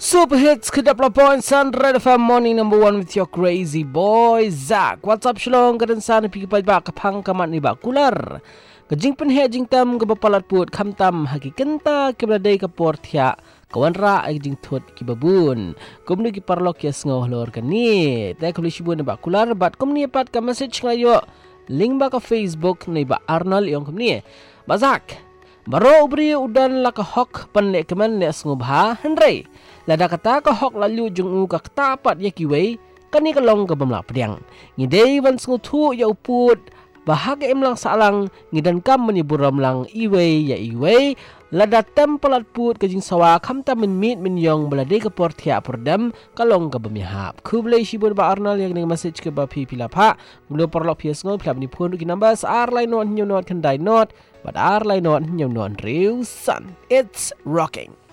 Super hits kedap laporan Sun Red FM Morning number 1 with your crazy boy Zach. What's up shalom kadan sana pi pa ba kapang kamat ni ba kular. Kajing penhe jing tam ke bapalat put kam tam haki kenta ke bladai ke portia kawan ra ai jing thot ki babun. Komni ki parlok ya sngoh lor kan ni. Ta kuli shibun ba kular bat komni pat ka message ngayo link ba ka Facebook ni ba Arnold yang komni. Bazak baro ubri udan la ka hok panle keman ne snubha henry. Lada kata ka hok lalu jung ka tapat ya kiwei kani ka long ka bamla pediang. Ngidei wan sngutu ya uput bahaga emlang salang ngidan kam menyiburam lang iwei ya iwei lada tempelat put kajing sawa kam ta min yong belade ka portia perdam kalong ka bamihap. Kublai shibun ba Arnal yang ning message ke ba pilapa gulo porlok pias ngo pilap ni pun ki numbers ar lai not nyu not kan dai not but ar lai not nyu not riu sun. It's rocking.